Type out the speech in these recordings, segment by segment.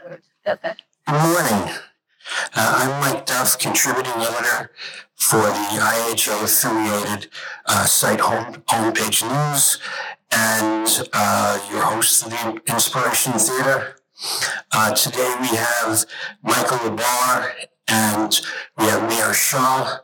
Good morning. I'm Mike Duff, contributing editor for the IHO-affiliated site Homepage News, and your host of the Inspiration Theater. Today we have Michael LaBarre and we have Meir Shah.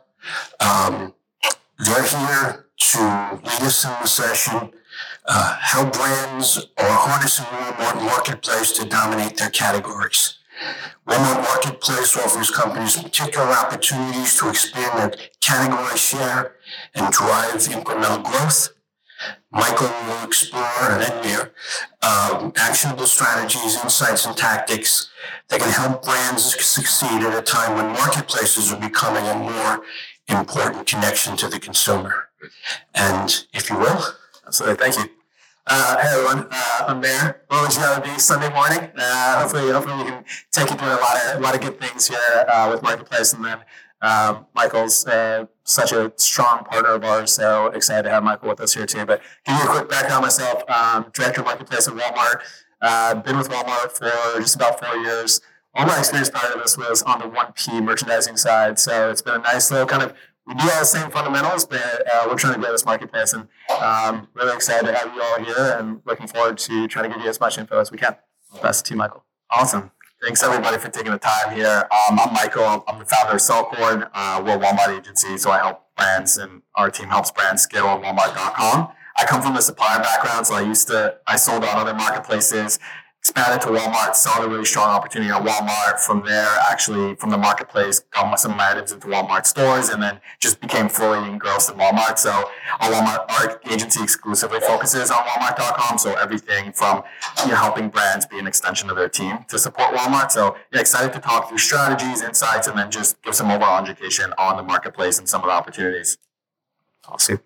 They're here to lead us in the session, how brands are harnessing Walmart Marketplace to dominate their categories. Walmart Marketplace offers companies particular opportunities to expand their category share and drive incremental growth. Michael will explore, and then Meir, actionable strategies, insights, and tactics that can help brands succeed at a time when marketplaces are becoming a more important connection to the consumer. And if you will. Absolutely, thank you. Hey everyone, I'm Meir. Always got to be Sunday morning. Hopefully we can take you through a lot of good things here with Marketplace, and then Michael's such a strong partner of ours, so excited to have Michael with us here too. But give you a quick background on myself. Director of Marketplace at Walmart. Been with Walmart for just about 4 years. All my experience prior to this was on the 1P merchandising side, so it's been a nice little kind of. We do all the same fundamentals, but we're trying to grow this marketplace, and really excited to have you all here and looking forward to trying to give you as much info as we can. Best to you, Michael. Awesome. Thanks everybody for taking the time here. I'm Michael. I'm the founder of Cellcord. We're a Walmart agency, so I help brands, and our team helps brands scale on Walmart.com. I come from a supplier background, so I sold on other marketplaces, expanded to Walmart, saw a really strong opportunity on Walmart. From there, actually, from the marketplace, got some of my items into Walmart stores, and then just became fully engrossed in Walmart. So our agency exclusively focuses on Walmart.com. So everything from helping brands be an extension of their team to support Walmart. So excited to talk through strategies, insights, and then just give some overall education on the marketplace and some of the opportunities. Awesome.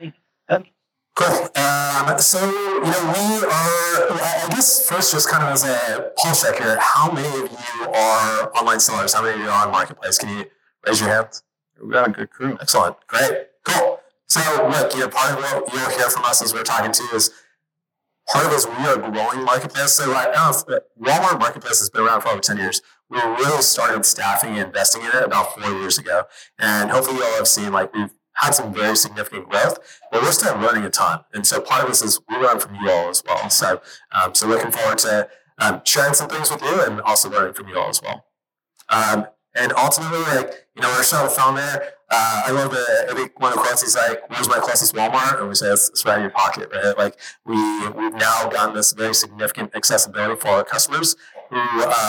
Cool. So, we are, I guess first, just kind of as a pulse check here, how many of you are online sellers? How many of you are on Marketplace? Can you raise your hands? We've got a good crew. Excellent. Great. Cool. So, look, part of what you'll hear from us as we're talking to is part of it is we are growing Marketplace. So right now, Walmart Marketplace has been around for over 10 years. We really started staffing and investing in it about 4 years ago. And hopefully you all have seen, we've had some very significant growth, but we're still learning a ton. And so part of this is we learn from you all as well. So looking forward to sharing some things with you and also learning from you all as well. And ultimately, we're still on the phone there. I love every one of the quotes is where's my closest Walmart? And we say it's right in your pocket, right? We've now gotten this very significant accessibility for our customers who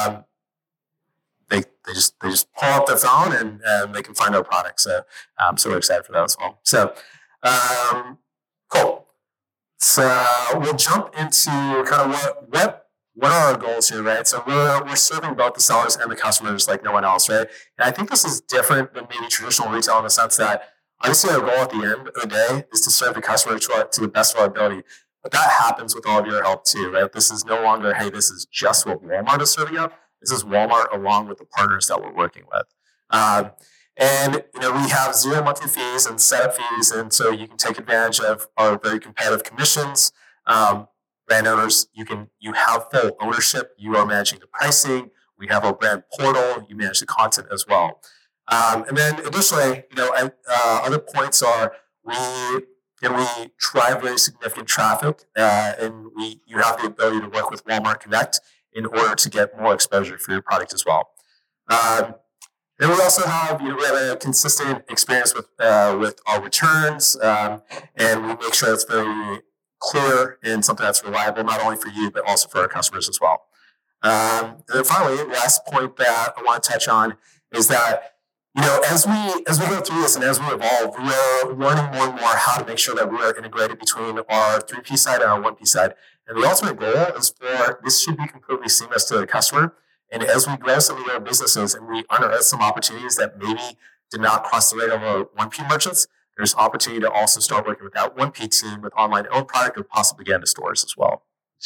they just pull up their phone and they can find our products. So we're excited for that as well. So cool. So we'll jump into kind of what are our goals here, right? So we're serving both the sellers and the customers like no one else, right? And I think this is different than maybe traditional retail in the sense that obviously our goal at the end of the day is to serve the customer to the best of our ability. But that happens with all of your help too, right? This is no longer, hey, this is just what Walmart is serving up. This is Walmart along with the partners that we're working with. And we have 0 monthly fees and setup fees, and so you can take advantage of our very competitive commissions. Brand owners, you have full ownership. You are managing the pricing. We have our brand portal. You manage the content as well. And then additionally, other points are we drive very significant traffic, and you have the ability to work with Walmart Connect in order to get more exposure for your product as well. Then we also have, we have a consistent experience with our returns, and we make sure it's very clear and something that's reliable, not only for you, but also for our customers as well. And then finally, the last point that I want to touch on is that, as we go through this and as we evolve, we are learning more and more how to make sure that we are integrated between our 3P side and our 1P side. And the ultimate goal is for this should be completely seamless to the customer. And as we grow some of our businesses and we unearth some opportunities that maybe did not cross the radar of our 1P merchants, there's opportunity to also start working with that 1P team with online owned product or possibly get into stores as well.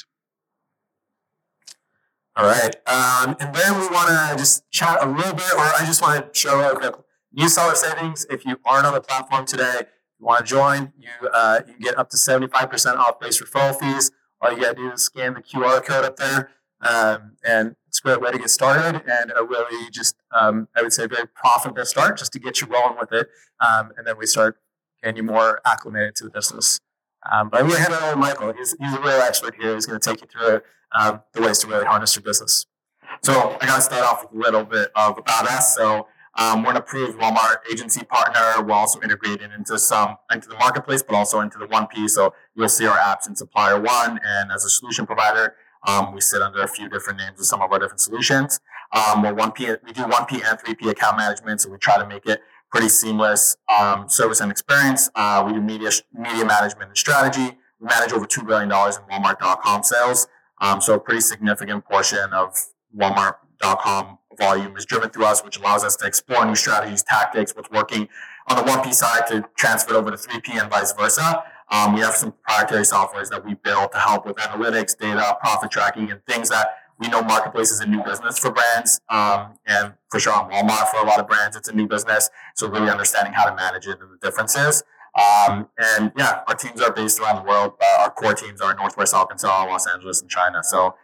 All right. And then we want to just chat a little bit, or I just want to show a quick new seller savings. If you aren't on the platform today, you want to join, you get up to 75% off base referral fees. All you got to do is scan the QR code up there, and it's great way to get started, and a really just, I would say, very profitable start just to get you rolling with it. And then we start getting you more acclimated to the business. But I'm going to hand it over to Michael. He's a real expert here. He's going to take you through the ways to really harness your business. So I got to start off with a little bit of about us. So we're an approved Walmart agency partner. We're also integrated into the marketplace, but also into the 1P. So you'll see our apps in Supplier One, and as a solution provider, we sit under a few different names of some of our different solutions. We're 1P. We do 1P and 3P account management, so we try to make it pretty seamless service and experience. We do media management and strategy. We manage over $2 billion in Walmart.com sales. So a pretty significant portion of Walmart.com volume is driven through us, which allows us to explore new strategies, tactics, what's working on the 1P side to transfer it over to 3P and vice versa. We have some proprietary softwares that we build to help with analytics, data, profit tracking, and things that we know marketplace is a new business for brands. And for sure on Walmart, for a lot of brands, it's a new business. So really understanding how to manage it and the differences. And yeah, our teams are based around the world. Our core teams are in Northwest Arkansas, Los Angeles, and China. So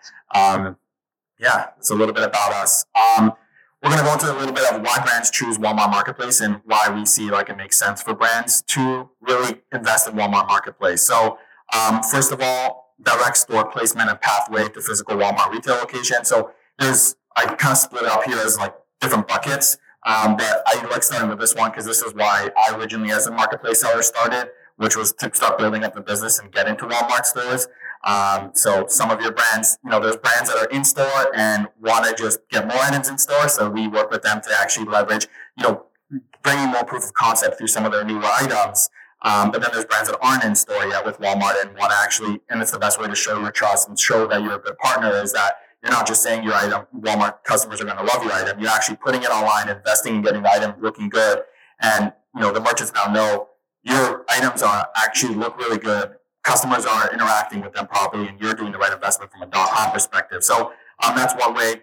yeah, it's a little bit about us. We're going to go into a little bit of why brands choose Walmart Marketplace and why we see like it makes sense for brands to really invest in Walmart Marketplace. So first of all, direct store placement and pathway to physical Walmart retail location. So I kind of split it up here as like different buckets. But I like starting with this one because this is why I originally as a marketplace seller started, which was to start building up the business and get into Walmart stores. So some of your brands, there's brands that are in store and want to just get more items in store. So we work with them to actually leverage, bringing more proof of concept through some of their newer items. But then there's brands that aren't in store yet with Walmart and want to actually, and it's the best way to show your trust and show that you're a good partner is that you're not just saying your item, Walmart customers are going to love your item. You're actually putting it online, investing in getting the item looking good. And, the merchants now know your items actually look really good. Customers are interacting with them properly and you're doing the right investment from a .com perspective. So that's one way,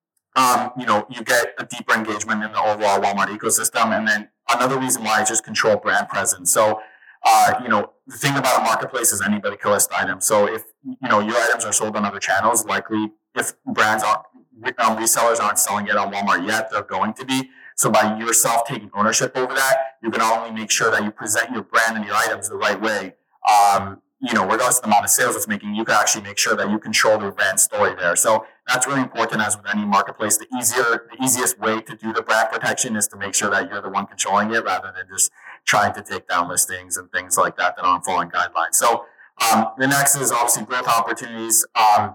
you get a deeper engagement in the overall Walmart ecosystem. And then another reason why is just control brand presence. So, the thing about a marketplace is anybody can list items. So if, your items are sold on other channels, likely if resellers aren't selling it on Walmart yet, they're going to be. So by yourself taking ownership over that, you can not only make sure that you present your brand and your items the right way, regardless of the amount of sales it's making, you can actually make sure that you control the brand story there. So that's really important as with any marketplace. The easiest way to do the brand protection is to make sure that you're the one controlling it rather than just trying to take down listings and things like that aren't following guidelines. So the next is obviously growth opportunities.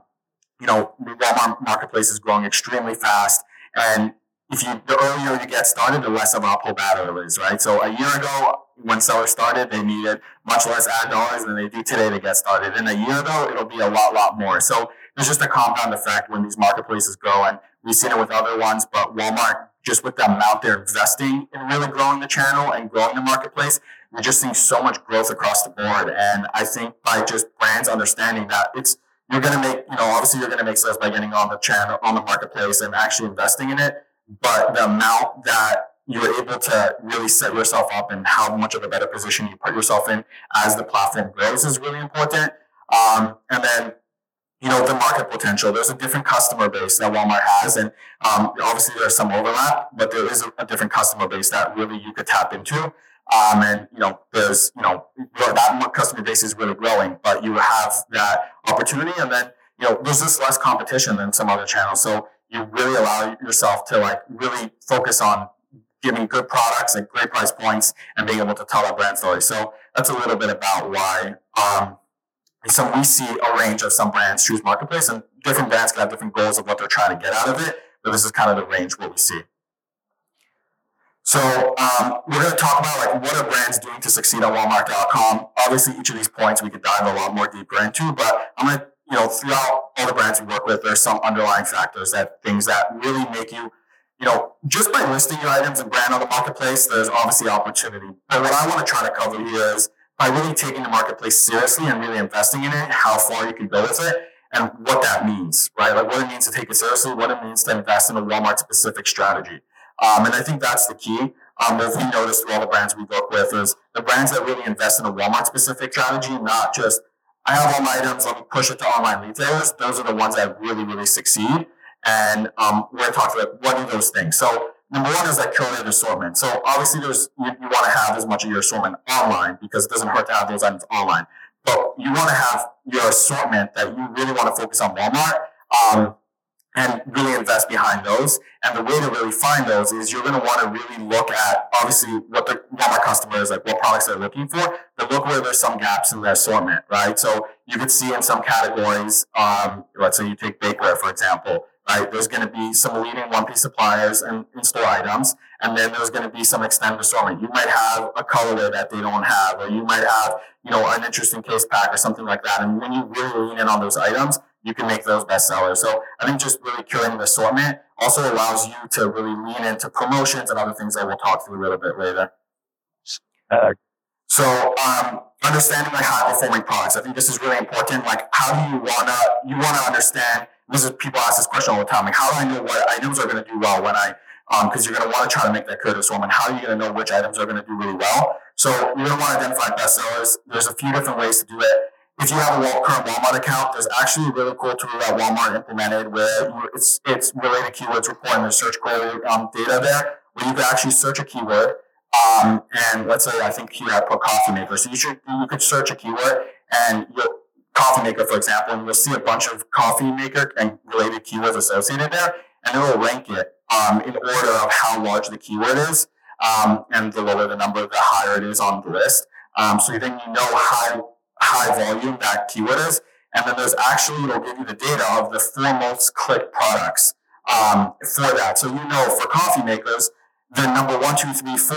Walmart Marketplace is growing extremely fast. And the earlier you get started, the less of an uphill battle it is, right? So a year ago, when sellers started, they needed much less ad dollars than they do today to get started. In a year, though, it'll be a lot more. So there's just a compound effect when these marketplaces grow. And we've seen it with other ones, but Walmart, just with the amount they're investing in really growing the channel and growing the marketplace, we're just seeing so much growth across the board. And I think by just brands understanding that you're going to make, obviously you're going to make sales by getting on the channel, on the marketplace and actually investing in it. But the amount that you're able to really set yourself up and how much of a better position you put yourself in as the platform grows is really important. And then, the market potential. There's a different customer base that Walmart has. And obviously there's some overlap, but there is a different customer base that really you could tap into. And there's, that customer base is really growing, but you have that opportunity. And then, there's just less competition than some other channels. So you really allow yourself to really focus on giving good products at great price points and being able to tell that brand story. So that's a little bit about why. So we see a range of some brands choose marketplace, and different brands can have different goals of what they're trying to get out of it. But this is kind of the range what we see. So we're going to talk about what are brands doing to succeed on Walmart.com. Obviously, each of these points we could dive a lot more deeper into, but I'm going to, throughout all the brands we work with, there's some underlying factors things that really make you, just by listing your items and brand on the marketplace, there's obviously opportunity. But what I want to try to cover here is by really taking the marketplace seriously and really investing in it, how far you can go with it, and what that means, right? What it means to take it seriously, what it means to invest in a Walmart-specific strategy. And I think that's the key. What we noticed through all the brands we work with is the brands that really invest in a Walmart-specific strategy, not just, I have all my items, let me push it to online retailers. Those are the ones that really, really succeed. And we're going to talk about what are those things. So number one is that curated assortment. So obviously you want to have as much of your assortment online because it doesn't hurt to have those items online. But you want to have your assortment that you really want to focus on Walmart. And really invest behind those. And the way to really find those is you're going to want to really look at, obviously, what the Walmart customer is, like what products they're looking for, but look where there's some gaps in their assortment, right? So you could see in some categories, let's say you take bakeware, for example, right? There's going to be some leading one-piece suppliers and in-store items, and then there's going to be some extended assortment. You might have a colorway that they don't have, or you might have, an interesting case pack or something like that. And when you really lean in on those items, you can make those best sellers. So I think just really curating the assortment also allows you to really lean into promotions and other things that we'll talk through a little bit later. So understanding like high performing products, I think this is really important. Like, how do you wanna understand? People ask this question all the time. Like, how do I know what items are going to do well when because you're going to want to try to make that curated assortment. How are you going to know which items are going to do really well? So you're going to want to identify best sellers. There's a few different ways to do it. If you have a current Walmart account, there's actually a really cool tool that Walmart implemented where it's related keywords reporting the search query data there, where you can actually search a keyword. And let's say I think here I put coffee maker. So you could search a keyword and coffee maker, for example, and you'll see a bunch of coffee maker and related keywords associated there, and it will rank it in order of how large the keyword is. And the lower the number, the higher it is on the list. So then you know how high volume that keyword is. And then there's actually, it'll give you the data of the 4 most clicked products for that. So for coffee makers, the number 1, 2, 3, 4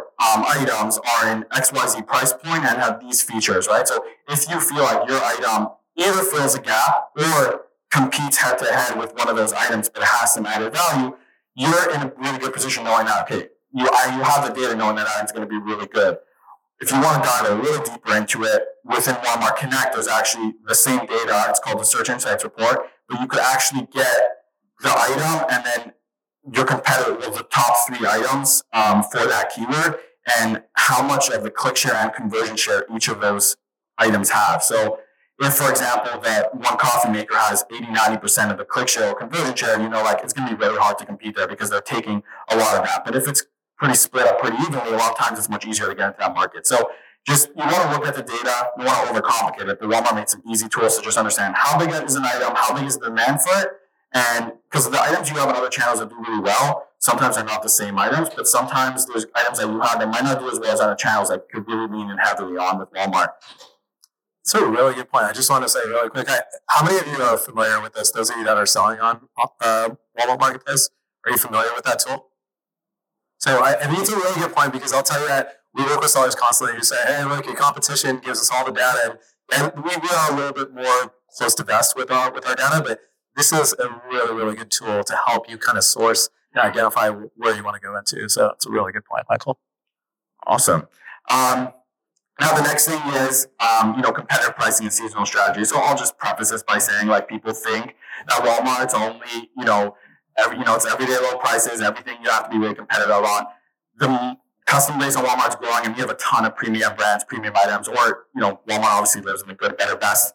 items are in XYZ price point and have these features, right? So if you feel like your item either fills a gap or competes head to head with one of those items, but it has some added value, you're in a really good position knowing that, okay, you have the data knowing that item's going to be really good. If you want to dive a little deeper into it, within Walmart Connect, there's actually the same data. It's called the Search Insights Report, but you could actually get the item and then your competitor with the top 3 items for that keyword and how much of the click share and conversion share each of those items have. So if, for example, that one coffee maker has 80-90% of the click share or conversion share, it's going to be really hard to compete there because they're taking a lot of that. But if it's pretty split up pretty evenly, a lot of times it's much easier to get into that market. So you want to look at the data, you want to overcomplicate it, but Walmart made some easy tools to just understand how big is an item, how big is the demand for it, and because the items you have on other channels that do really well, sometimes they're not the same items, but sometimes there's items that you have that might not do as well as other channels that could really lean in heavily on with Walmart. That's a really good point. I just want to say really quick, how many of you are familiar with this? Those of you that are selling on Walmart Marketplace, are you familiar with that tool? So I think it's a really good point because I'll tell you that we work with sellers constantly who say, hey, look, your competition gives us all the data. And we are a little bit more close to best with our data, but this is a really, really good tool to help you kind of source and identify where you want to go into. So it's a really good point, Michael. Awesome. Now the next thing is, competitive pricing and seasonal strategy. So I'll just preface this by saying, people think that Walmart's only, it's everyday low prices, everything you have to be really competitive on. The customer base on Walmart's growing, and we have a ton of premium brands, premium items, or, Walmart obviously lives in the good, better, best,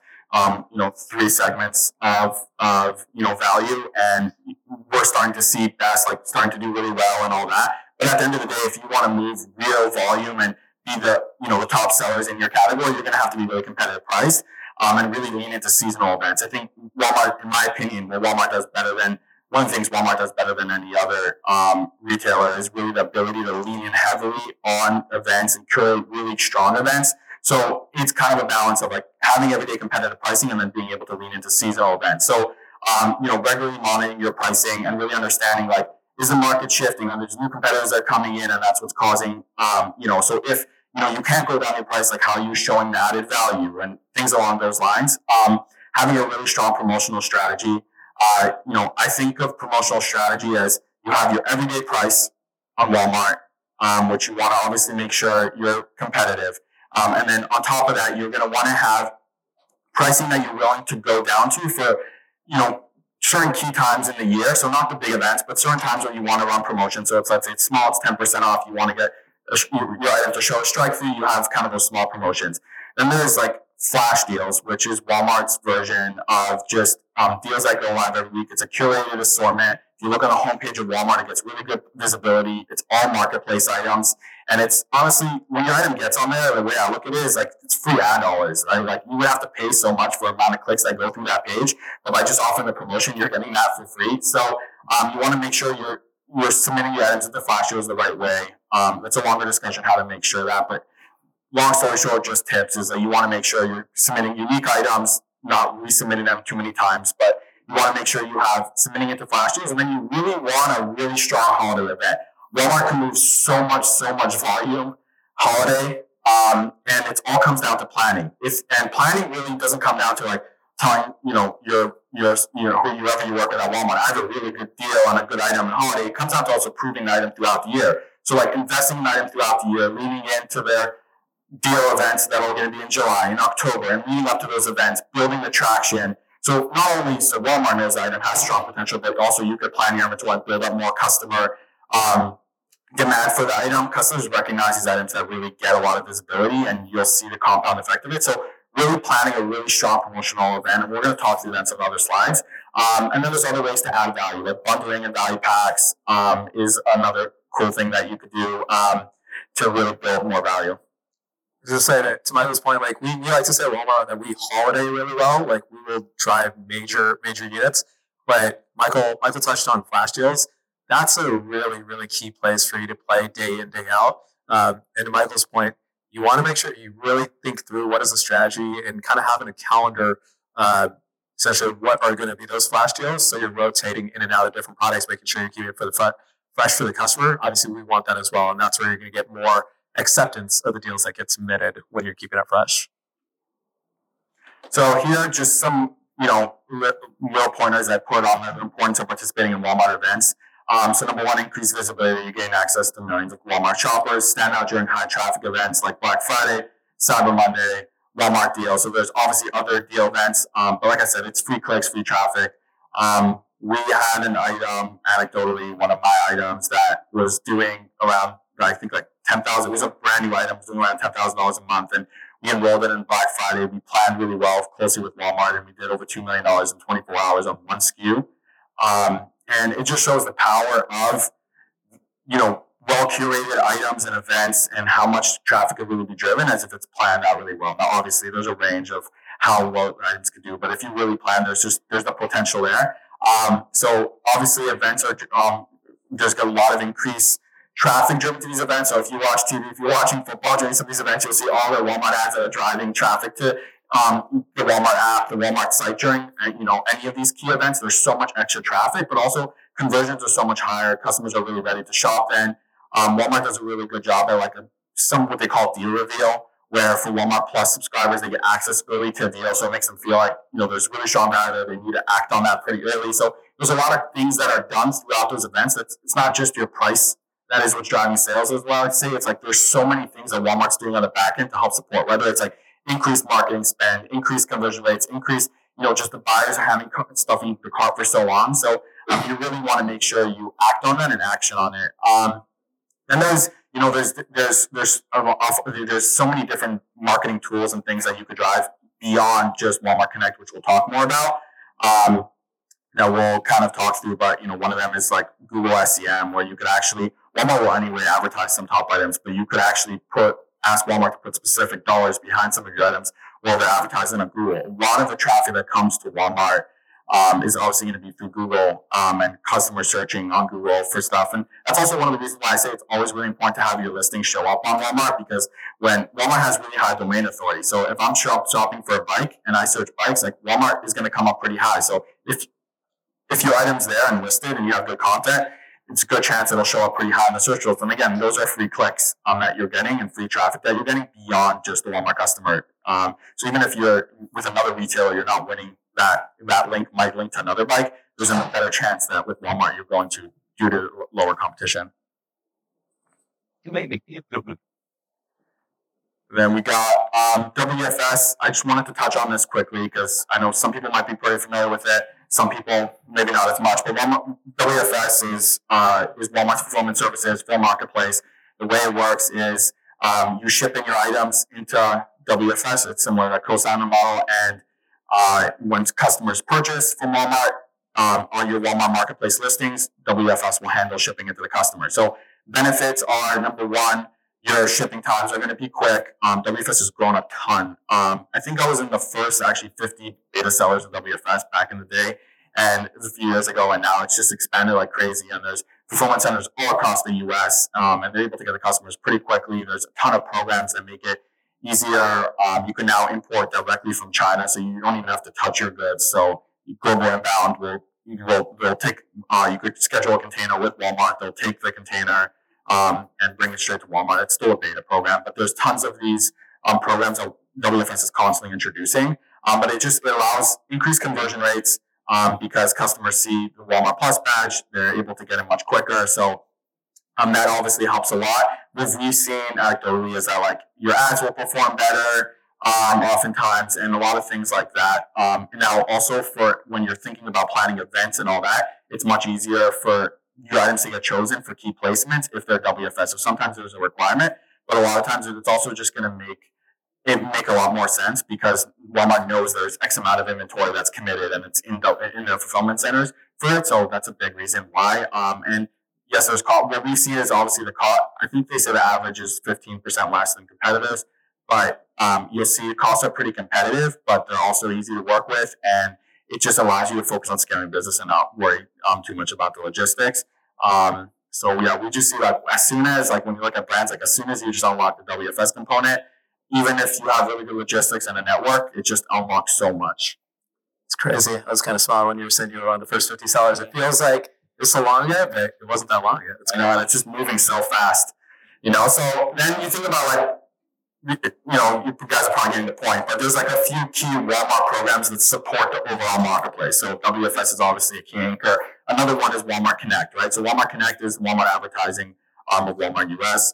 3 segments of value. And we're starting to see best, starting to do really well and all that. But at the end of the day, if you want to move real volume and be the top sellers in your category, you're going to have to be really competitive priced, and really lean into seasonal events. I think Walmart, in my opinion, one of the things Walmart does better than any other retailer is really the ability to lean in heavily on events and curate really strong events. So it's kind of a balance of having everyday competitive pricing and then being able to lean into seasonal events. So, regularly monitoring your pricing and really understanding is the market shifting and there's new competitors that are coming in and that's what's causing, so if, you can't go down your price, how are you showing the added value and things along those lines. Having a really strong promotional strategy. I think of promotional strategy as you have your everyday price on Walmart, which you want to obviously make sure you're competitive. And then on top of that, you're going to want to have pricing that you're willing to go down to for, certain key times in the year. So not the big events, but certain times where you want to run promotions. So let's say it's small, it's 10% off. You want to get your item to show a strike fee. You have kind of those small promotions. Then there's flash deals, which is Walmart's version of just deals that go live every week. It's a curated assortment. If you look on the homepage of Walmart, it gets really good visibility. It's all marketplace items. And it's honestly, when your item gets on there, the way I look at it is like it's free ad dollars, right? Like you would have to pay so much for the amount of clicks that go through that page, but by just offering the promotion, you're getting that for free. So you want to make sure you're submitting your items into flash deals the right way. It's a longer discussion how to make sure that, but long story short, just tips is that you want to make sure you're submitting unique items, not resubmitting them too many times, but you want to make sure you have submitting it to flash deals, and then you really want a really strong holiday event. Walmart can move so much volume holiday, and it all comes down to planning. And planning really doesn't come down to like telling whoever you work with at Walmart, I have a really good deal on a good item on holiday. It comes down to also proving the item throughout the year. So like investing in the item throughout the year, leaning into their deal events that are going to be in July and October, and leading up to those events, building the traction. So not only so Walmart knows the item has strong potential, but also you could plan your inventory, build up more customer demand for the item. Customers recognize these items that really get a lot of visibility, and you'll see the compound effect of it. So really planning a really strong promotional event, and we're going to talk through that in some other slides. And then there's other ways to add value, like bundling and value packs is another cool thing that you could do to really build more value. Just say that to Michael's point, like we like to say at Walmart that we holiday really well. Like we will drive major units. But Michael touched on flash deals. That's a really, really key place for you to play day in, day out. And to Michael's point, you want to make sure you really think through what is the strategy and kind of having a calendar, essentially what are going to be those flash deals. So you're rotating in and out of different products, making sure you're keeping it for the fresh for the customer. Obviously, we want that as well. And that's where you're going to get more acceptance of the deals that get submitted when you're keeping it fresh. So here are just some, real pointers I put on the importance of participating in Walmart events. So number one, increase visibility. You gain access to millions of Walmart shoppers. Stand out during high traffic events like Black Friday, Cyber Monday, Walmart deals. So there's obviously other deal events. But like I said, it's free clicks, free traffic. We had an item, anecdotally, one of my items that was doing around, I think like 10,000. It was a brand new item, it was doing around $10,000 a month. And we enrolled it in Black Friday. We planned really well, closely with Walmart, and we did over $2 million in 24 hours on one SKU. And it just shows the power of, well-curated items and events and how much traffic could really be driven as if it's planned out really well. Now, obviously, there's a range of how well items could do, but if you really plan, there's the potential there. So obviously, events are there's a lot of increased traffic driven to these events. So if you watch TV, if you're watching football during some of these events, you'll see all the Walmart ads that are driving traffic to the Walmart app, the Walmart site during any of these key events. There's so much extra traffic, but also conversions are so much higher. Customers are really ready to shop then. Walmart does a really good job at what they call deal reveal, where for Walmart Plus subscribers, they get access early to a deal. So it makes them feel like, there's really strong value. They need to act on that pretty early. So there's a lot of things that are done throughout those events. It's not just your price that is what's driving sales as well. I'd say it's like there's so many things that Walmart's doing on the back end to help support, whether it's like increased marketing spend, increased conversion rates, increased, just the buyers are having stuff in the cart for so long. So you really want to make sure you act on that and action on it. And there's so many different marketing tools and things that you could drive beyond just Walmart Connect, which we'll talk more about. That we'll kind of talk through, but one of them is like Google SEM, where you could actually, Walmart will anyway advertise some top items, but you could actually ask Walmart to put specific dollars behind some of your items while they're advertising on Google. A lot of the traffic that comes to Walmart is obviously going to be through Google and customer searching on Google for stuff. And that's also one of the reasons why I say it's always really important to have your listing show up on Walmart, because when Walmart has really high domain authority. So if I'm shopping for a bike and I search bikes, like Walmart is going to come up pretty high. So if your item's there and listed and you have good content, it's a good chance it'll show up pretty high in the search results. And again, those are free clicks that you're getting and free traffic that you're getting beyond just the Walmart customer. So even if you're with another retailer, you're not winning that link might link to another bike. There's a better chance that with Walmart, you're going to due to lower competition. Then we got WFS. I just wanted to touch on this quickly because I know some people might be pretty familiar with it. Some people maybe not as much. But WFS is Walmart's fulfillment services for Marketplace. The way it works is you ship in your items into WFS. It's similar to a co-signer model. And when customers purchase from Walmart on your Walmart Marketplace listings, WFS will handle shipping it to the customer. So benefits are, number one, your shipping times are going to be quick. WFS has grown a ton. I think I was in the first actually 50 beta sellers of WFS back in the day, and it was a few years ago, and now it's just expanded like crazy. And there's fulfillment centers all across the U.S., and they're able to get the customers pretty quickly. There's a ton of programs that make it easier. You can now import directly from China, so you don't even have to touch your goods. So Global Inbound will take. You could schedule a container with Walmart. They'll take the container and bring it straight to Walmart. It's still a beta program, but there's tons of these programs that WFS is constantly introducing. But it allows increased conversion rates because customers see the Walmart Plus badge. They're able to get it much quicker. So that obviously helps a lot. What we've seen anecdotally is that like your ads will perform better oftentimes, and a lot of things like that. Now also for when you're thinking about planning events and all that, it's much easier for your items to get chosen for key placements if they're WFS. So sometimes there's a requirement, but a lot of times it's also just going to make a lot more sense because Walmart knows there's X amount of inventory that's committed and it's in their fulfillment centers for it. So that's a big reason why. And yes, there's cost. What we see is obviously the cost. I think they say the average is 15% less than competitors, but you'll see the costs are pretty competitive, but they're also easy to work with, and it just allows you to focus on scaling business and not worry too much about the logistics. So yeah, we just see like as soon as like when you look at brands, like as soon as you just unlock the WFS component, even if you have really good logistics and a network, it just unlocks so much. It's crazy. I was kind of smart when you were saying you were on the first 50 sellers. It feels like it's so long yet, but it wasn't that long yet. It's just moving so fast. So then you think about like, you guys are probably getting the point, but there's like a few key Walmart programs that support the overall marketplace. So WFS is obviously a key anchor. Another one is Walmart Connect, right? So Walmart Connect is Walmart advertising of Walmart US.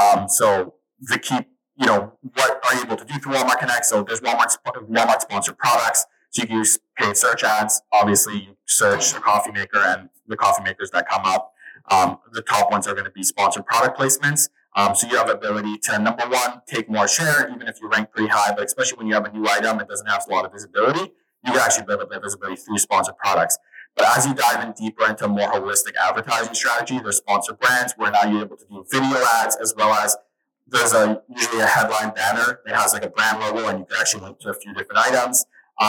So the key, what are you able to do through Walmart Connect? So there's Walmart sponsored products. So you can use paid search ads. Obviously, you search the coffee maker and the coffee makers that come up. The top ones are going to be sponsored product placements. So you have the ability to, number one, take more share, even if you rank pretty high, but especially when you have a new item that doesn't have a lot of visibility, you can actually build up that visibility through sponsored products. But as you dive in deeper into a more holistic advertising strategy, there's sponsored brands where now you're able to do video ads, as well as there's usually a headline banner that has like a brand logo, and you can actually link to a few different items.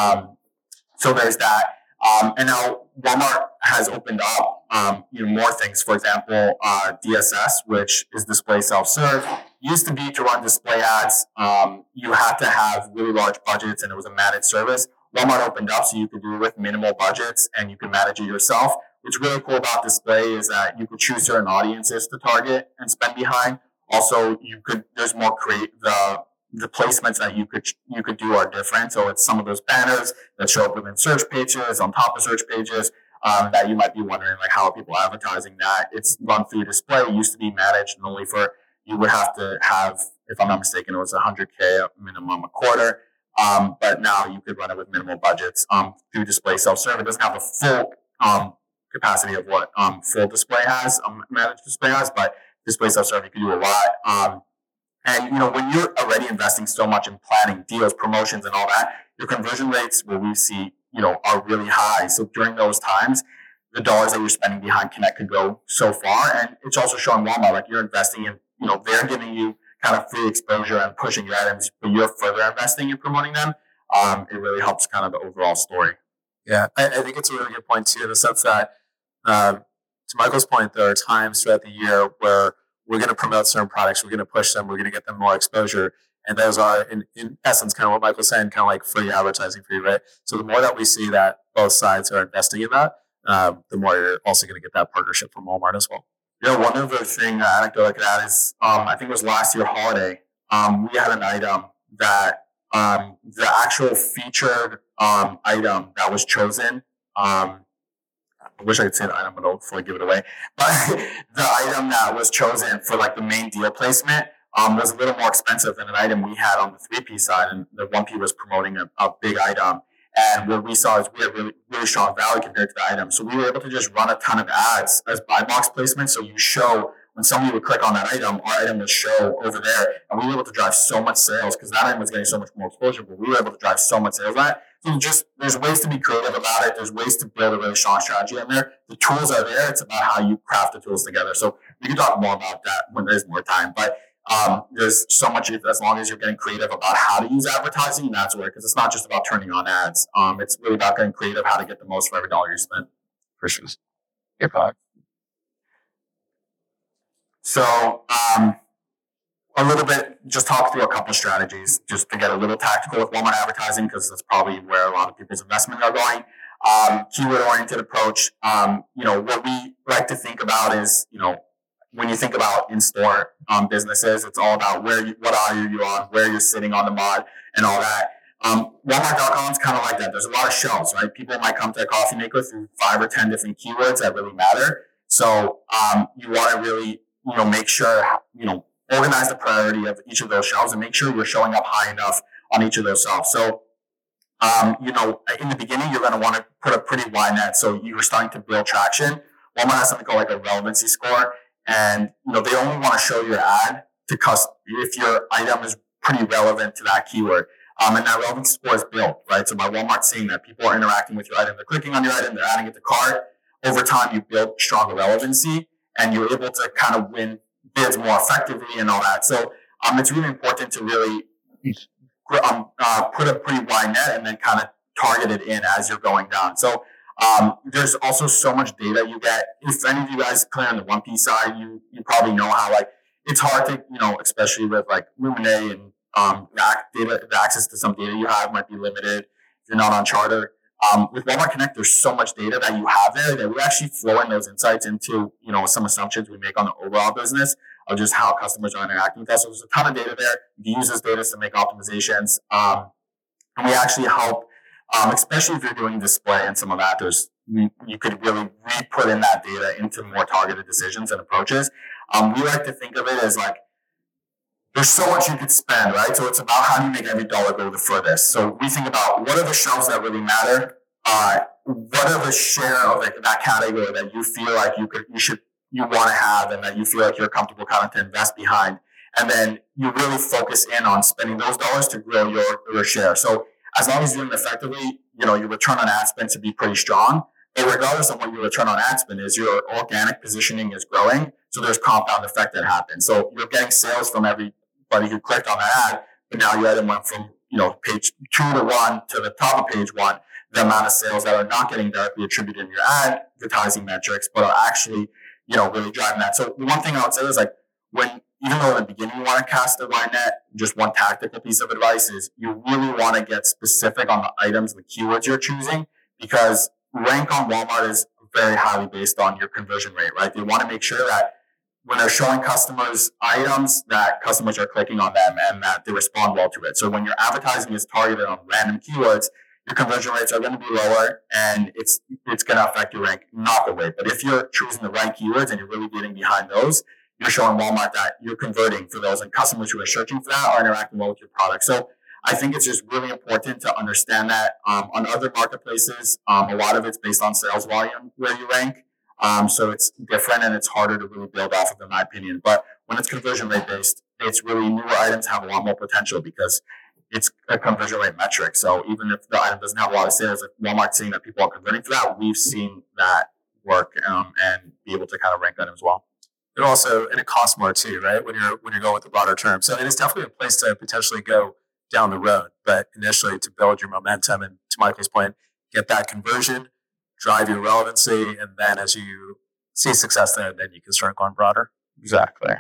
So there's that. And now Walmart has opened up more things. For example, DSS, which is display self-serve, used to be to run display ads. You had to have really large budgets, and it was a managed service. Walmart opened up so you could do it with minimal budgets, and you can manage it yourself. What's really cool about display is that you could choose certain audiences to target and spend behind. Also, there's more the placements that you could do are different. So it's some of those banners that show up within search pages, on top of search pages, that you might be wondering, like, how are people advertising that? It's run through display. It used to be managed and only you would have to have, if I'm not mistaken, it was $100K minimum a quarter. But now you could run it with minimal budgets through display self-serve. It doesn't have the full capacity of what full display has, managed display has, but display self-serve, you can do a lot. And, when you're already investing so much in planning deals, promotions, and all that, your conversion rates, what we see, are really high. So during those times, the dollars that you're spending behind Connect could go so far. And it's also showing Walmart, like, you're investing in, they're giving you kind of free exposure and pushing your items, but you're further investing in promoting them. It really helps kind of the overall story. Yeah, I think it's a really good point too, in the sense that, to Michael's point, there are times throughout the year where we're going to promote certain products, we're going to push them, we're going to get them more exposure. And those are, in essence, kind of what Michael's saying, kind of like free advertising for you, right? So the more that we see that both sides are investing in that, the more you're also going to get that partnership from Walmart as well. Yeah, one other thing, anecdote I could add is, I think it was last year holiday, we had an item that the actual featured item that was chosen, I wish I could say the item, but I'll fully give it away. But the item that was chosen for like the main deal placement was a little more expensive than an item we had on the 3P side, and the 1P was promoting a big item. And what we saw is we had really, really strong value compared to the item. So we were able to just run a ton of ads as buy box placement. So you show when somebody would click on that item, our item would show over there, and we were able to drive so much sales because that item was getting so much more exposure, but we were able to drive so much sales on that. So there's ways to be creative about it. There's ways to build a really strong strategy in there. The tools are there. It's about how you craft the tools together. So we can talk more about that when there's more time, but there's so much, as long as you're getting creative about how to use advertising, that's where, because it's not just about turning on ads. It's really about getting creative, how to get the most for every dollar you spend. For sure. Hip hop. So, a little bit, just talk through a couple of strategies just to get a little tactical with Walmart advertising, because that's probably where a lot of people's investment are going. Keyword oriented approach. What we like to think about is, when you think about in-store businesses, it's all about what aisle you're on, where you're sitting on the mod, and all that. Walmart.com is kind of like that. There's a lot of shelves, right? People might come to a coffee maker through 5 or 10 different keywords that really matter. So you want to really, make sure, organize the priority of each of those shelves and make sure you're showing up high enough on each of those shelves. So, in the beginning, you're going to want to put a pretty wide net. So you're starting to build traction. Walmart has something called like a relevancy score. And, they only want to show your ad to if your item is pretty relevant to that keyword. And that relevancy score is built, right? So by Walmart seeing that people are interacting with your item, they're clicking on your item, they're adding it to cart. Over time, you build stronger relevancy and you're able to kind of win bids more effectively and all that. So it's really important to really put a pretty wide net and then kind of target it in as you're going down. So there's also so much data you get. If any of you guys play on the 1P side, you probably know how it's hard to, especially with like Luminate and the access to some data you have might be limited if you're not on Charter. With Walmart Connect, there's so much data that you have there that we actually flow in those insights into, some assumptions we make on the overall business of just how customers are interacting with us. So there's a ton of data there. You can use this data to make optimizations. And we actually help, especially if you're doing display and some of that, you could really re-put in that data into more targeted decisions and approaches. We like to think of it as like, there's so much you could spend, right? So it's about how do you make every dollar go the furthest. So we think about what are the shelves that really matter? What are the share of that category that you feel like you want to have and that you feel like you're comfortable kind of to invest behind? And then you really focus in on spending those dollars to grow your share. So as long as you're doing it effectively, your return on ad spend to be pretty strong. But regardless of what your return on ad spend is, your organic positioning is growing. So there's compound effect that happens. So you're getting sales from everybody who clicked on that ad, but now your item went from, page 2 to 1 to the top of page 1. The amount of sales that are not getting directly attributed in your advertising metrics, but are actually, really driving that. So the one thing I would say is even though in the beginning you want to cast a wide net, just one tactical piece of advice is you really want to get specific on the items, the keywords you're choosing, because rank on Walmart is very highly based on your conversion rate, right? They want to make sure that when they're showing customers items, that customers are clicking on them and that they respond well to it. So when your advertising is targeted on random keywords, your conversion rates are going to be lower and it's going to affect your rank, not the way. But if you're choosing the right keywords and you're really getting behind those, you're showing Walmart that you're converting for those, and customers who are searching for that are interacting well with your product. So I think it's just really important to understand that on other marketplaces, a lot of it's based on sales volume where you rank. So it's different and it's harder to really build off of, in my opinion. But when it's conversion rate based, it's really newer items have a lot more potential because it's a conversion rate metric. So even if the item doesn't have a lot of sales, if Walmart's seeing that people are converting for that, we've seen that work and be able to kind of rank that as well. And it costs more too, right? When you're going with the broader term. So it is definitely a place to potentially go down the road, but initially to build your momentum and, to Michael's point, get that conversion, drive your relevancy, and then as you see success there, then you can start going broader. Exactly.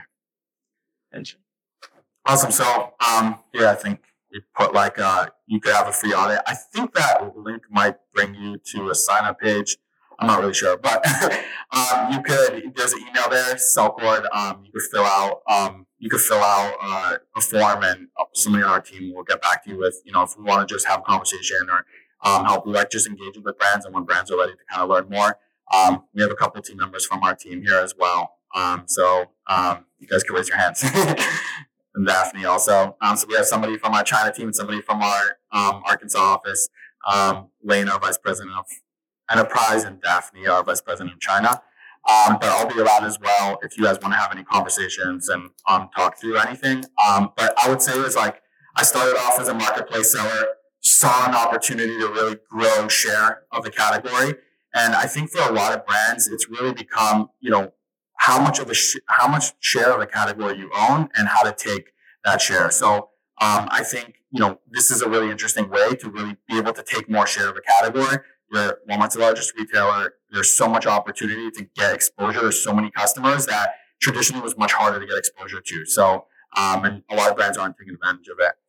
Awesome. So I think we put you could have a free audit. I think that link might bring you to a sign up page. I'm not really sure, but there's an email there, Cellcord. You could fill out a form, and somebody on our team will get back to you with, if we want to just have a conversation or help you just engaging with brands, and when brands are ready to kind of learn more. We have a couple of team members from our team here as well. So you guys can raise your hands. And Daphne also. So we have somebody from our China team and somebody from our Arkansas office. Lena, Vice President of Enterprise, and Daphne, our Vice President of China. But I'll be around as well if you guys want to have any conversations and talk through anything. But I would say is like I started off as a marketplace seller, saw an opportunity to really grow share of the category, and I think for a lot of brands, it's really become how much share of the category you own and how to take that share. So I think this is a really interesting way to really be able to take more share of a category. Where Walmart's the largest retailer, there's so much opportunity to get exposure. There's so many customers that traditionally was much harder to get exposure to. So, and a lot of brands aren't taking advantage of it.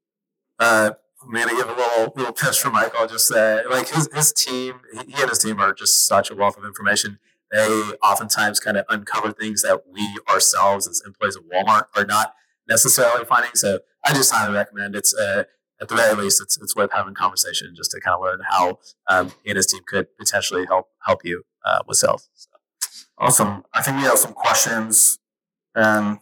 I'm going to give a little pitch for Michael. Just like his team, he and his team are just such a wealth of information. They oftentimes kind of uncover things that we ourselves as employees of Walmart are not necessarily finding. So I just highly recommend it's at the very least, it's worth having a conversation just to kind of learn how he and his team could potentially help you with sales. So. Awesome. I think we have some questions. Okay.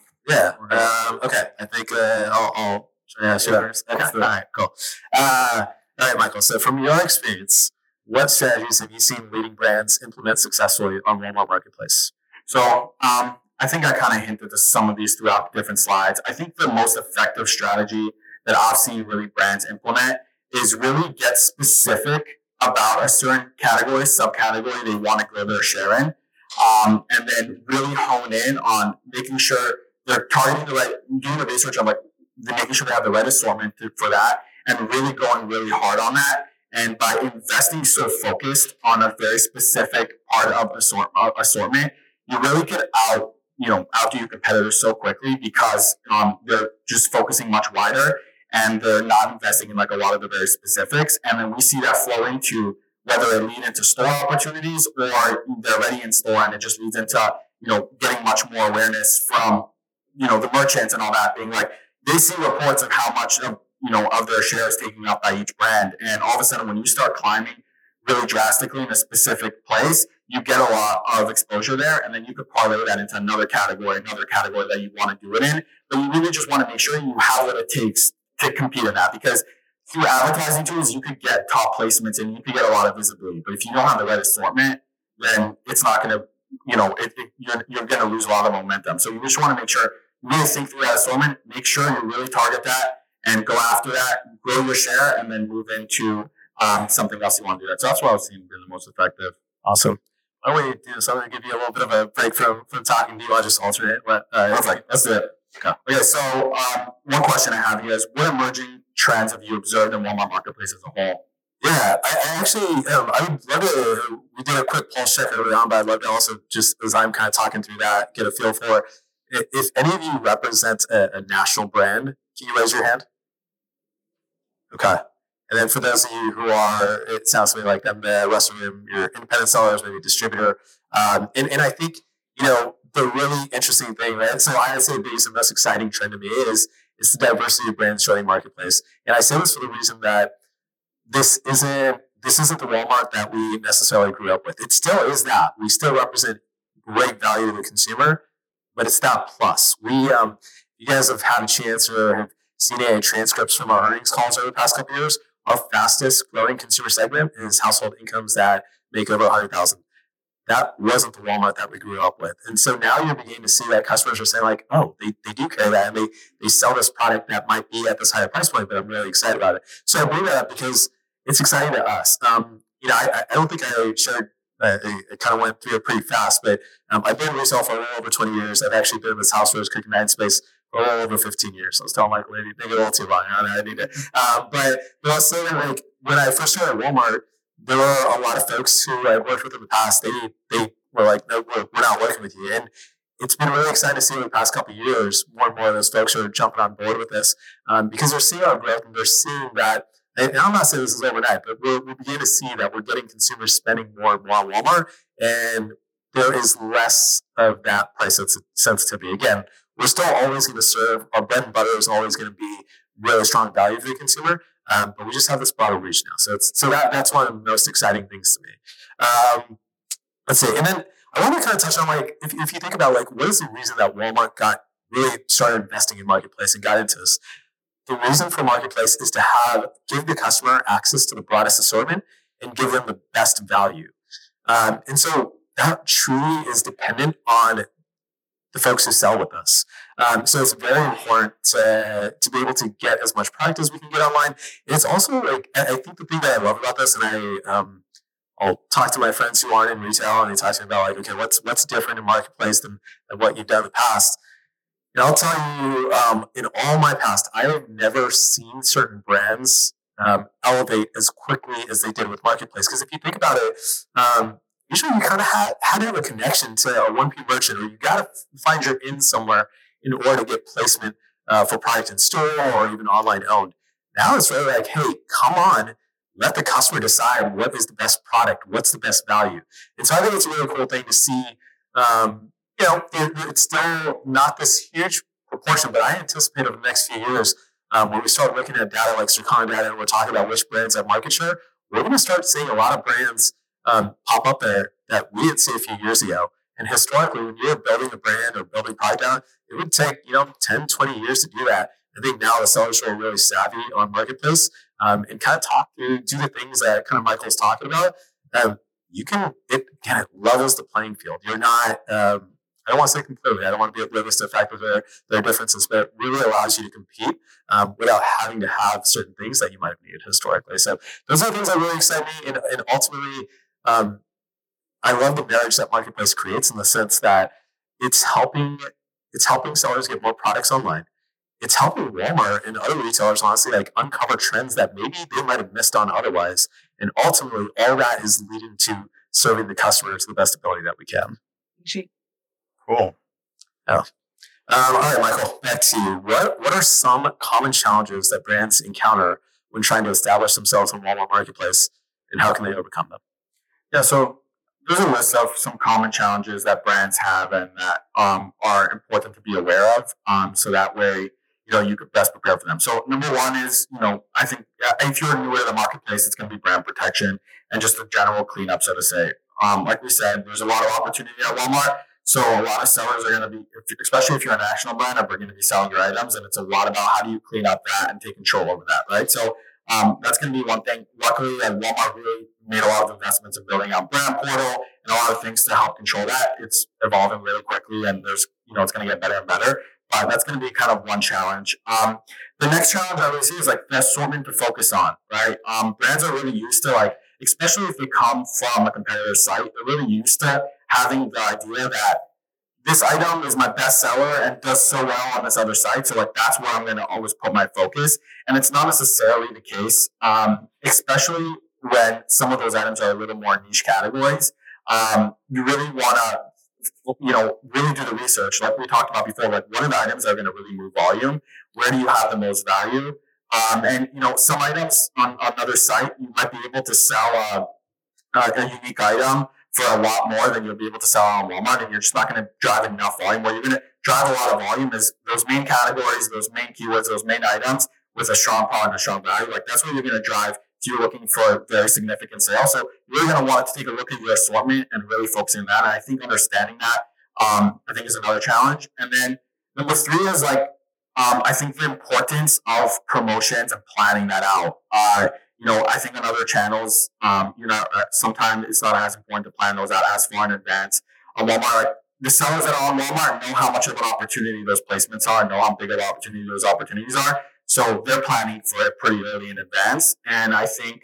I think I'll ask you first. Okay. All right. Cool. All right, Michael. So from your experience, what strategies have you seen leading brands implement successfully on Walmart Marketplace? So I think I kind of hinted to some of these throughout different slides. I think the most effective strategy that I've seen really brands implement is really get specific about a certain category, subcategory they want to grow their share in. And then really hone in on making sure they're targeting doing the research on making sure they have the right assortment for that and really going really hard on that. And by investing so focused on a very specific part of assortment, you really get outdo your competitors so quickly because they're just focusing much wider. And they're not investing in a lot of the very specifics. And then we see that flow into whether they lead into store opportunities or they're already in store and it just leads into, getting much more awareness from, the merchants and all that being they see reports of how much of their share is taken up by each brand. And all of a sudden, when you start climbing really drastically in a specific place, you get a lot of exposure there. And then you could parlay that into another category that you want to do it in. But you really just want to make sure you have what it takes to compete in that, because through advertising tools, you could get top placements and you could get a lot of visibility. But if you don't have the right assortment, then it's not going to, you're going to lose a lot of momentum. So you just want to make sure you really think through that assortment, make sure you really target that and go after that, grow your share, and then move into something else you want to do that. So that's what I've seen been the most effective. Awesome. Why don't we do this? I'm going to give you a little bit of a break from talking to you. I'll just alternate. Perfect. Let's do it. Okay, so one question I have here is, what emerging trends have you observed in Walmart Marketplace as a whole? Yeah, I actually, I would love to, we did a quick pulse check early on, but I'd love to also, just as I'm kind of talking through that, get a feel for it. If any of you represent a national brand, can you raise your hand? Okay. And then for those of you who are, it sounds to me like them, the rest of them, you're independent sellers, maybe distributor. And I think, the really interesting thing, right? So I would say the biggest and most exciting trend to me is the diversity of brands joining Marketplace. And I say this for the reason that this isn't the Walmart that we necessarily grew up with. It still is that. We still represent great value to the consumer, but it's that plus. You guys have had a chance or have seen any transcripts from our earnings calls over the past couple of years. Our fastest growing consumer segment is household incomes that make over $100,000. That wasn't the Walmart that we grew up with. And so now you're beginning to see that customers are saying they do carry that and they sell this product that might be at this higher price point, but I'm really excited about it. So I bring that up because it's exciting to us. I don't think I shared, I kind of went through it pretty fast, but I've been in retail for a little over 20 years. I've actually been in this housewares cooking night space for a little over 15 years. So I was telling Michael, maybe a little too long. I need to, but I was saying when I first started at Walmart, there were a lot of folks who I worked with in the past. They were like, no, we're not working with you. And it's been really exciting to see in the past couple of years, more and more of those folks are jumping on board with this because they're seeing our growth and they're seeing that. And I'm not saying this is overnight, but we're beginning to see that we're getting consumers spending more and more on Walmart, and there is less of that price sensitivity. Again, we're still always going to serve, our bread and butter is always going to be really strong value for the consumer, but we just have this broader reach now. So that's one of the most exciting things to me. Let's see. And then I want to kind of touch on if you think about what is the reason that Walmart really started investing in Marketplace and got into this. The reason for Marketplace is to give the customer access to the broadest assortment and give them the best value. And so that truly is dependent on the folks who sell with us. So it's very important to be able to get as much product as we can get online. And it's also like, I think the thing that I love about this, and I'll talk to my friends who aren't in retail, and they talk to me about like, okay, what's different in marketplace than what you've done in the past. And I'll tell you, in all my past, I have never seen certain brands elevate as quickly as they did with marketplace. Because if you think about it, usually you kind of had to have a connection to a 1P merchant, or you got to find your in somewhere in order to get placement for product in store or even online owned. Now it's really like, hey, come on, let the customer decide what is the best product, what's the best value. And so I think it's a really cool thing to see. It's still not this huge proportion, but I anticipate over the next few years, when we start looking at data like Circana data, and we're talking about which brands have market share, we're going to start seeing a lot of brands pop up there that we didn't see a few years ago. And historically, when you're building a brand or building product down, it would take 10, 20 years to do that. I think now the sellers are really savvy on marketplace and kind of talk through, do the things that kind of Michael's talking about. It levels the playing field. You're not, I don't want to say completely, I don't want to be oblivious to the fact that there are differences, but it really allows you to compete without having to have certain things that you might have needed historically. So those are the things that really excite me. And ultimately, I love the marriage that marketplace creates in the sense that it's helping sellers get more products online. It's helping Walmart and other retailers, honestly, like uncover trends that maybe they might have missed on otherwise. And ultimately, all that is leading to serving the customer to the best ability that we can. Cool. Yeah. All right, Michael, back to you. What are some common challenges that brands encounter when trying to establish themselves on Walmart Marketplace, and how can they overcome them? Yeah, so there's a list of some common challenges that brands have and that are important to be aware of, so that way you could best prepare for them. So number one is, I think if you're new to the marketplace, it's going to be brand protection and just a general cleanup, so to say. Like we said, there's a lot of opportunity at Walmart. So a lot of sellers are going to be, especially if you're a national brand, are going to be selling your items, and it's a lot about how do you clean up that and take control over that, right? So that's going to be one thing. Luckily, Walmart really made a lot of investments in building out brand portal and a lot of things to help control that. It's evolving really quickly, and there's, it's going to get better and better. But that's going to be kind of one challenge. The next challenge I would see is like the assortment to focus on, right? Brands are really used to especially if they come from a competitor site, they're really used to having the idea that this item is my best seller and does so well on this other site. So that's where I'm going to always put my focus. And it's not necessarily the case, especially when some of those items are a little more niche categories. You really want to, really do the research. Like we talked about before, what are the items that are going to really move volume? Where do you have the most value? And some items on another site, you might be able to sell a unique item for a lot more than you'll be able to sell on Walmart, and you're just not going to drive enough volume. Where you're going to drive a lot of volume is those main categories, those main keywords, those main items with a strong product and a strong value. That's where you're going to drive if you're looking for very significant sales. So you're really going to want to take a look at your assortment and really focusing on that. And I think understanding that, I think is another challenge. And then number three is I think the importance of promotions and planning that out. I think on other channels, sometimes it's not as important to plan those out as far in advance. On Walmart, the sellers that are on Walmart know how much of an opportunity those placements are, know how big of an opportunity those opportunities are. So they're planning for it pretty early in advance. And I think,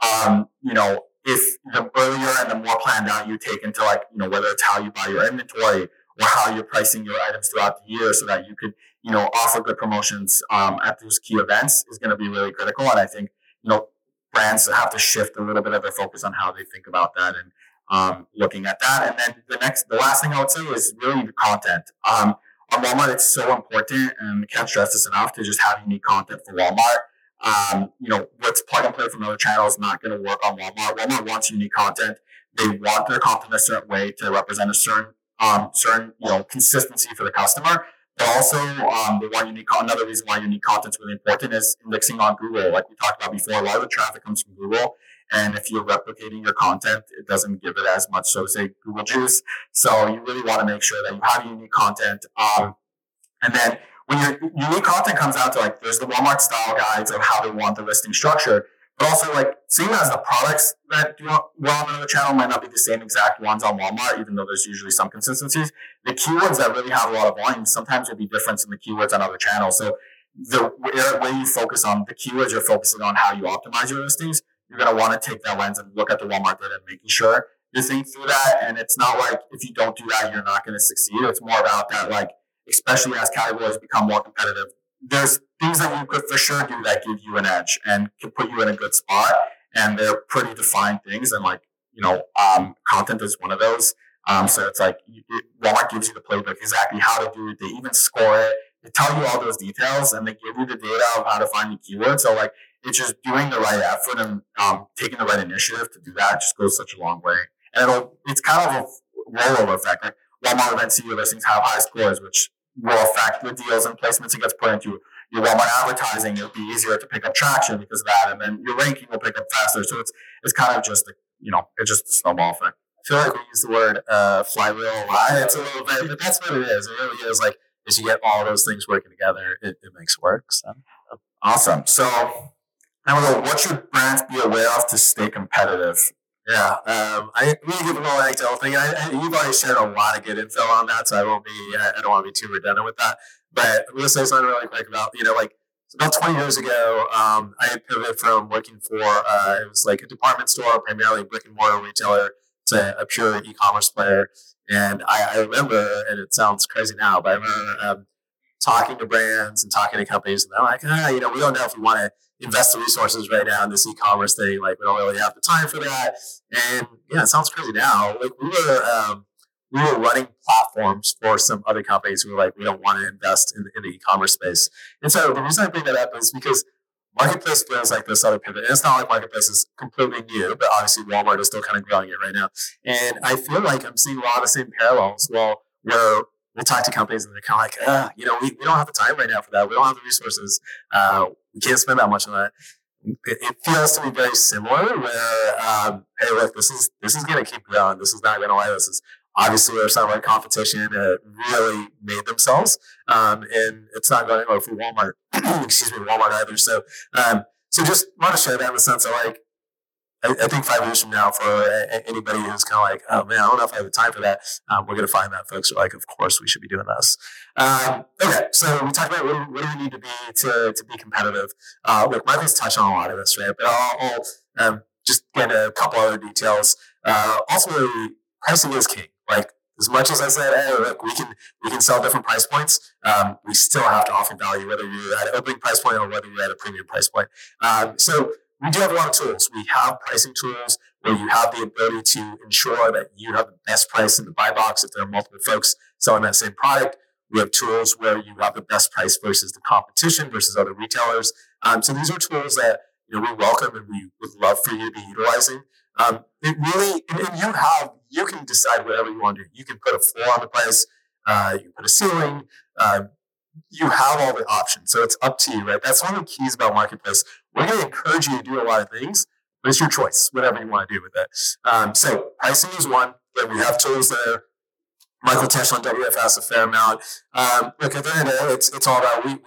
if the earlier and the more planned out you take into whether it's how you buy your inventory or how you're pricing your items throughout the year so that you could, offer good promotions at those key events is going to be really critical. And I think, brands have to shift a little bit of their focus on how they think about that and looking at that. And then the last thing I would say is really the content. On Walmart, it's so important, and I can't stress this enough, to just have unique content for Walmart. What's plug and play from other channels is not going to work on Walmart. Walmart wants unique content. They want their content a certain way to represent a certain consistency for the customer. But also, they want unique. Another reason why unique content is really important is indexing on Google. Like we talked about before, a lot of the traffic comes from Google, and if you're replicating your content, it doesn't give it as much, so to say, Google juice. So you really want to make sure that you have unique content. And then when your unique content comes out to there's the Walmart style guides of how they want the listing structure, But also, like, same as the products that do well on another channel might not be the same exact ones on Walmart, even though there's usually some consistencies. The keywords that really have a lot of volume sometimes will be different than the keywords on other channels. So the way you focus on the keywords, you're focusing on how you optimize your listings. You're going to want to take that lens and look at the Walmart data and making sure you're thinking through that. And it's not like if you don't do that, you're not going to succeed. It's more about that, like, especially as categories become more competitive, there's things that you could for sure do that give you an edge and can put you in a good spot. And they're pretty defined things. And like, content is one of those. So it's like Walmart gives you the playbook exactly how to do it. They even score it. They tell you all those details and they give you the data of how to find the keywords. So like, it's just doing the right effort and taking the right initiative to do that just goes such a long way. And it's kind of a rollover effect. Like Walmart event CEO listings have high scores, which will affect the deals and placements it gets put into your Walmart advertising. It'll be easier to pick up traction because of that, and then your ranking will pick up faster. So it's kind of just it's just a snowball effect. I feel like we use the word flywheel a lot. It's a little bit, but that's what it is. It really is like as you get all those things working together, it makes it work. So. Awesome. So now what should brands be aware of to stay competitive? Yeah, I really give a little anecdotal thing. You've already shared a lot of good info on that, so I don't want to be too redundant with that. But I'm going to say something really quick about, about 20 years ago, I had pivoted from working for, it was like a department store, primarily brick and mortar retailer, to a pure e-commerce player. And I remember, and it sounds crazy now, but I remember talking to brands and talking to companies, and they're like, we don't know if we want to invest the resources right now in this e-commerce thing. Like, we don't really have the time for that. And yeah, it sounds crazy now. Like we were running platforms for some other companies who were like, we don't want to invest in the e-commerce space. And so the reason I bring that up is because Marketplace feels like this other pivot. And it's not like Marketplace is completely new, but obviously Walmart is still kind of growing it right now. And I feel like I'm seeing a lot of the same parallels. Well, where we'll talk to companies and they're kind of like, we don't have the time right now for that. We don't have the resources. We can't spend that much on that. It feels to me very similar where, hey, look, this is going to keep growing. This is not going to lie. This is obviously there's some like competition that really made themselves. And it's not going over for Walmart, Walmart either. So just want to share that in the sense of like, I think 5 years from now, for anybody who's kind of like, oh man, I don't know if I have the time for that, we're going to find that folks are like, of course we should be doing this. Okay, so we talked about what do we need to be to be competitive. Look, Michael's touched on a lot of this, right? But I'll just get a couple other details. Ultimately, pricing is king. Like as much as I said, hey, look, we can sell different price points. We still have to offer value, whether you're at an opening price point or whether you're at a premium price point. So we do have a lot of tools. We have pricing tools where you have the ability to ensure that you have the best price in the buy box if there are multiple folks selling that same product. We have tools where you have the best price versus the competition versus other retailers. So these are tools that we welcome and we would love for you to be utilizing. It really, and you can decide whatever you want to do. You can put a floor on the price. You can put a ceiling. You have all the options. So it's up to you, right? That's one of the keys about Marketplace. We're going to encourage you to do a lot of things, but it's your choice, whatever you want to do with it. So pricing is one. But we have tools there. Michael touched on WFS a fair amount. Look, at the end of the day, it's all about we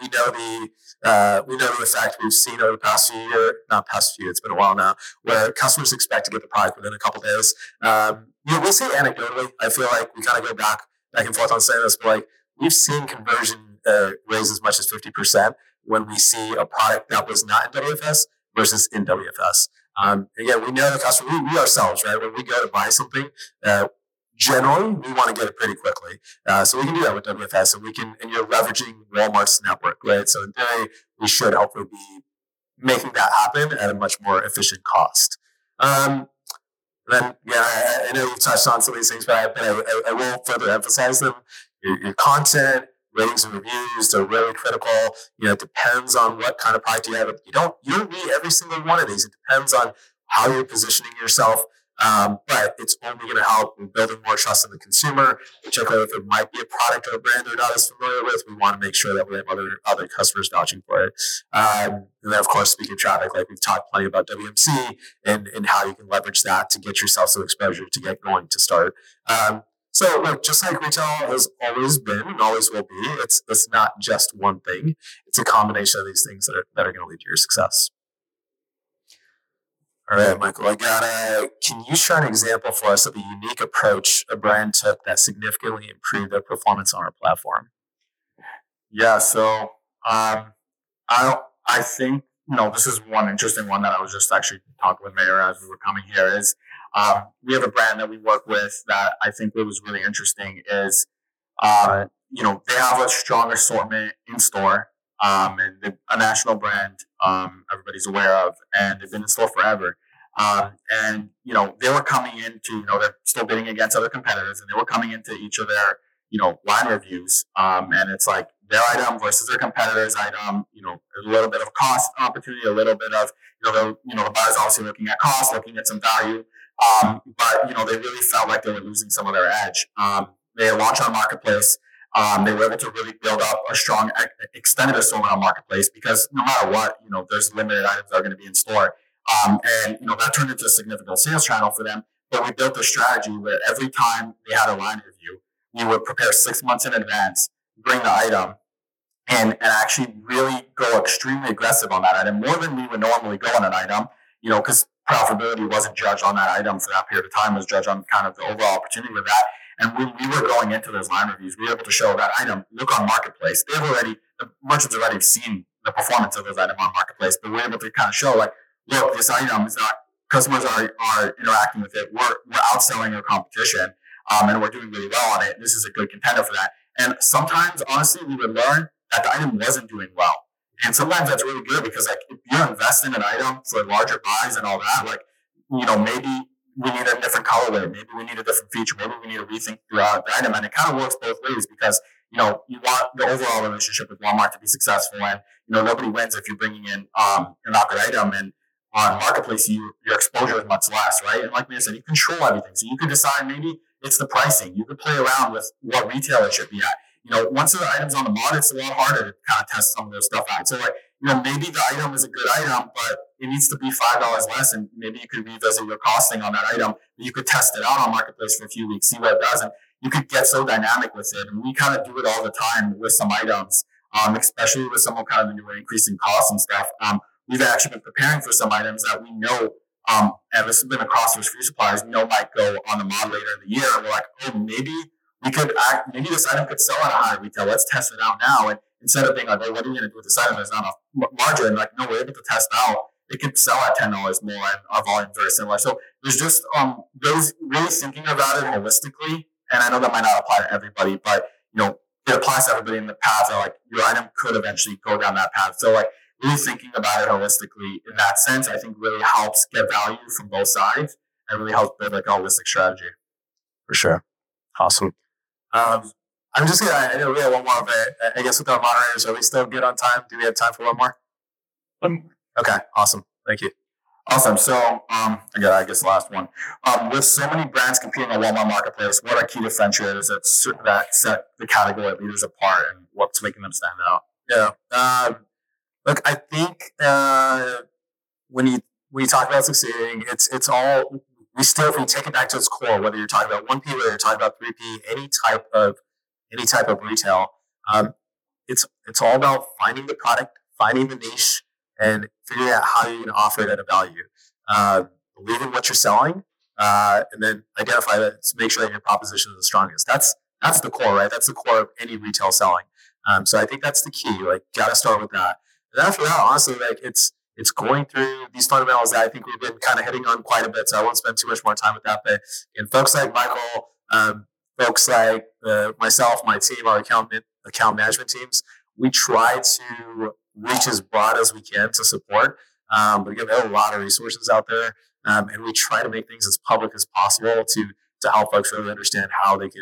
know the fact we've seen over the past few years, it's been a while now, where customers expect to get the product within a couple of days. We'll say anecdotally, I feel like we kind of go back and forth on saying this, but like we've seen conversion raise as much as 50% when we see a product that was not in WFS versus in WFS. Again, we know the customer, we ourselves, right? When we go to buy something, generally, we want to get it pretty quickly. So we can do that with WFS, and you're leveraging Walmart's network, right? So in theory, we should hopefully be making that happen at a much more efficient cost. I know you've touched on some of these things, but I will further emphasize them. Your content, ratings and reviews are really critical. It depends on what kind of product you have. You don't need every single one of these. It depends on how you're positioning yourself. But it's only going to help in building more trust in the consumer, particularly if it might be a product or a brand they're not as familiar with. We want to make sure that we have other customers vouching for it. And then, of course, speaking of traffic, like we've talked plenty about WMC and how you can leverage that to get yourself some exposure to get going to start. So look, just like retail has always been and always will be, it's not just one thing. It's a combination of these things that are going to lead to your success. All right, Michael, can you share an example for us of a unique approach a brand took that significantly improved their performance on our platform? Yeah, so I think this is one interesting one that I was just actually talking with Mayor as we were coming here. Is we have a brand that we work with that I think what was really interesting is they have a strong assortment in store, and a national brand everybody's aware of, and they've been in store forever. And they were coming into they're still bidding against other competitors, and they were coming into each of their line reviews, and it's like their item versus their competitor's item. A little bit of cost opportunity, a little bit of the buyers obviously looking at cost, looking at some value, but they really felt like they were losing some of their edge. They launched on Marketplace. They were able to really build up a strong extended assortment on Marketplace because no matter what, there's limited items that are going to be in store. And that turned into a significant sales channel for them. But we built a strategy where every time they had a line review, we would prepare 6 months in advance, bring the item, and actually really go extremely aggressive on that item, more than we would normally go on an item, because profitability wasn't judged on that item for that period of time, was judged on kind of the overall opportunity with that. And when we were going into those line reviews, we were able to show that item, look on Marketplace. The merchants already have seen the performance of those items on Marketplace, but we're able to kind of show look, this item is not, customers are interacting with it. We're outselling our competition, and we're doing really well on it. This is a good contender for that. And sometimes, honestly, we would learn that the item wasn't doing well. And sometimes that's really good because if you're investing in an item for larger buys and all that, maybe we need a different colorway, maybe we need a different feature, maybe we need to rethink throughout the item. And it kind of works both ways because, you want the overall relationship with Walmart to be successful. And, nobody wins if you're bringing in a not good item. And on Marketplace, your exposure is much less, right? And like I said, you control everything. So you could decide maybe it's the pricing. You could play around with what retail it should be at. Once the item's on the mod, it's a lot harder to kind of test some of those stuff out. So maybe the item is a good item, but it needs to be $5 less, and maybe you could revisit your costing on that item. But you could test it out on Marketplace for a few weeks, see what it does, and you could get so dynamic with it. And we kind of do it all the time with some items, especially with some kind of new increasing costs and stuff. We've actually been preparing for some items that we know, and this has been across those few suppliers, might go on the mod later in the year. And we're like, oh, maybe this item could sell at a higher retail. Let's test it out now. And instead of being like, oh, what are we going to do with this item? There's not enough margin. No, we're able to test out. It could sell at $10 more, and our volume is very similar. So there's just those really thinking about it holistically. And I know that might not apply to everybody, but it applies to everybody in the path that your item could eventually go down that path. So really thinking about it holistically in that sense, I think really helps get value from both sides and really helps build a holistic strategy. For sure. Awesome. I'm just gonna. I know we have one more, but I guess with our moderators, are we still good on time? Do we have time for one more? Okay. Awesome. Thank you. Awesome. So, again, I guess the last one. With so many brands competing on Walmart Marketplace, what are key differentiators that set the category leaders apart, and what's making them stand out? Yeah. Look, I think when you talk about succeeding, it's all. If we take it back to its core, whether you're talking about 1P, whether you're talking about 3P, any type of retail, it's all about finding the product, finding the niche, and figuring out how you're going to offer it at a value. Believe in what you're selling, and then identify that to make sure that your proposition is the strongest. That's the core, right? That's the core of any retail selling. So I think that's the key. Got to start with that. And after that, honestly, it's going through these fundamentals that I think we've been kind of hitting on quite a bit, so I won't spend too much more time with that. But folks like Michael, folks like myself, my team, our account management teams, we try to reach as broad as we can to support. But again, there are a lot of resources out there, and we try to make things as public as possible to help folks really understand how they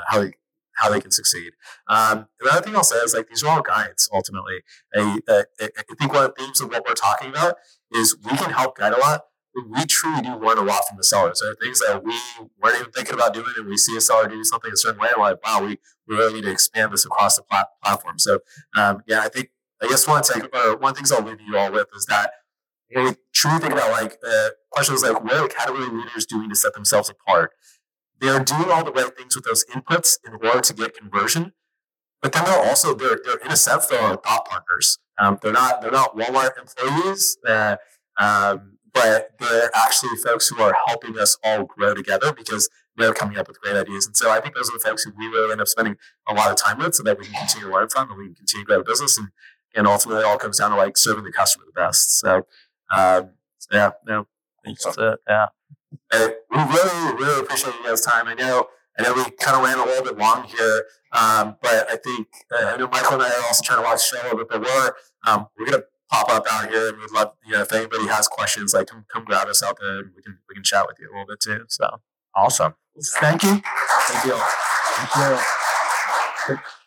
can succeed. The other thing I'll say is these are all guides. Ultimately, I think one of the themes of what we're talking about is we can help guide a lot, but we truly do learn a lot from the sellers. There are things that we weren't even thinking about doing, and we see a seller do something a certain way, and we're like, wow, we really need to expand this across the platform. So, I guess one of the things I'll leave you all with is that we truly think about questions like, what are category leaders doing to set themselves apart? They're doing all the right things with those inputs in order to get conversion, but then they're in a sense they're thought partners. They're not Walmart employees. but they're actually folks who are helping us all grow together because they're coming up with great ideas. And so I think those are the folks who we really end up spending a lot of time with so that we can continue to learn from and we can continue to grow the business. And ultimately, it all comes down to like serving the customer the best. So, yeah, no. That's it. Yeah. We really, really appreciate you guys' time. I know we kind of ran a little bit long here, but I think I know Michael and I are also trying to watch the show a little bit, but we're gonna pop up out here, and we'd love, if anybody has questions, like come grab us out there, and we can chat with you a little bit too. So Awesome. Thank you. thank you. Thank you.